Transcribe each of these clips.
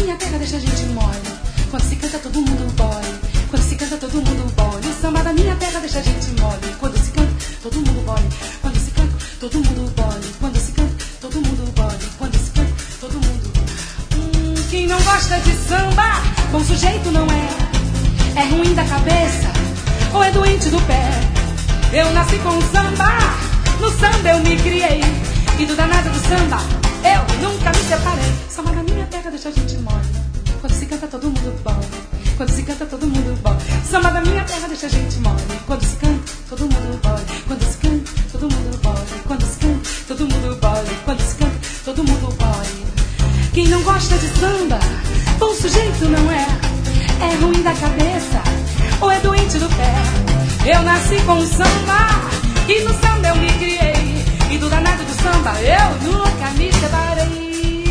minha terra deixa a gente mole. Quando se canta todo mundo bole. Quando se canta todo mundo bole. O samba da minha terra deixa a gente mole. Quando se canta todo mundo bole. Quando se canta todo mundo bole. Quando se canta todo mundo bole. Quando se canta todo mundo. Quem não gosta de samba, bom sujeito não é. É ruim da cabeça ou é doente do pé. Eu nasci com samba, no samba eu me criei. E do danado do samba eu nunca me separei. Samba da minha terra deixa a gente mole. Quando se canta todo mundo bole. Quando se canta todo mundo bole. Samba da minha terra deixa a gente mole. Quando se canta todo mundo bole. Quando se canta todo mundo bole. Quando se canta todo mundo bole. Quando se canta todo mundo bole. Quem não gosta de samba, bom sujeito não é. É ruim da cabeça ou é doente do pé. Eu nasci com samba e no samba eu me criei. E do danado do samba eu nunca me separei.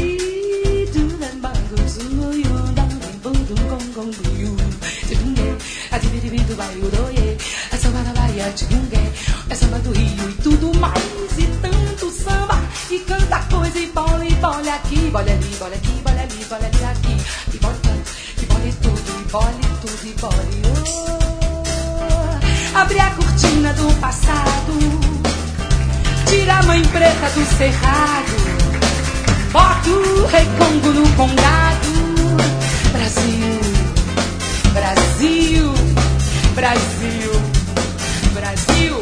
É samba da Bahia, é samba do Rio e tudo mais. E tanto samba e canta coisa e bole aqui, bole ali, bole aqui, bole ali, bole ali, aqui. E bole tanto, e bole tudo, e bole tudo, e bole. Oh. Abre a cortina do passado, tira a mãe preta do cerrado, bota o rei Congo no congado. Brasil, Brasil, Brasil, Brasil.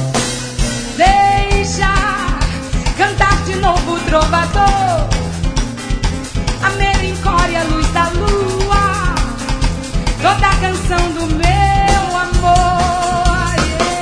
Deixa cantar de novo o trovador, a melancólia, a luz da lua, toda a canção do meu amor.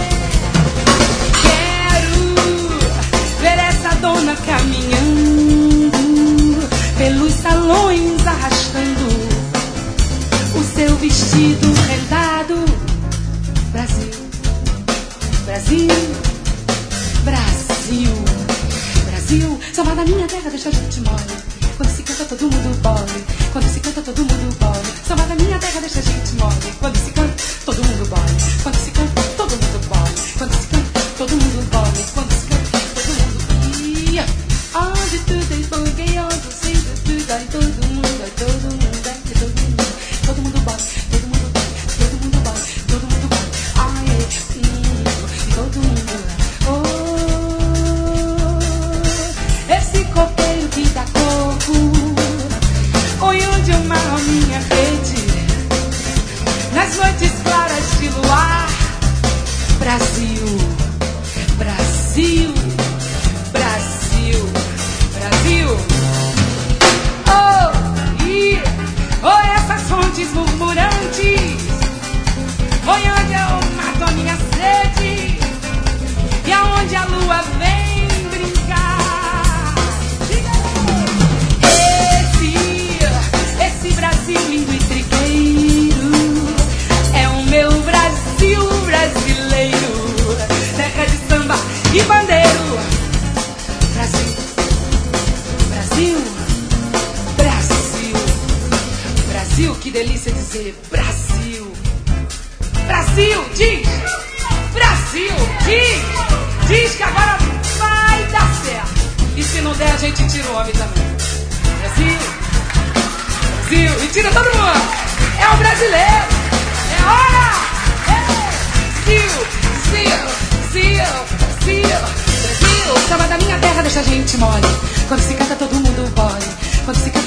Quero ver essa dona caminhando pelos salões, arrastando o seu vestido rendado. Brasil, Brasil, Brasil, Brasil. Samba da minha terra deixa a gente mole. Quando se canta todo mundo bole. Quando se canta todo mundo bole. Samba da minha terra deixa a gente mole. Quando se canta todo mundo bole. Quando se canta todo mundo bole. Quando se canta todo mundo bole. Quando se canta todo mundo. Ia. Onde tudo é porque onde se tudo é todo mundo é todo mundo é todo mundo. Todo mundo bole. Todo mundo bole. Todo mundo bole. Todo mundo bole. Ai, todo mundo. Oh, esse copeiro que dá coco, oi onde eu marro minha rede, nas noites claras de luar. Brasil, Brasil, Brasil, Brasil. Oh, e oh, essas fontes murmurantes, oi onde eu mato a minha sede, e aonde a lua vem brincar. Esse Brasil lindo e trigueiro é o meu Brasil brasileiro, terra de samba e bandeiro. Brasil, Brasil, Brasil, Brasil, que delícia dizer Brasil. Brasil, diz! Brasil, diz que agora vai dar certo. E se não der, a gente tira o homem também. Brasil, Brasil, e tira todo mundo. É o brasileiro. É hora. Brasil. Samba da minha terra deixa a gente mole. Quando se canta todo mundo bole. Quando se canta